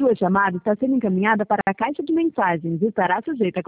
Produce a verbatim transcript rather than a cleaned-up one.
sua chamada está sendo encaminhada para a caixa de mensagens e estará sujeita a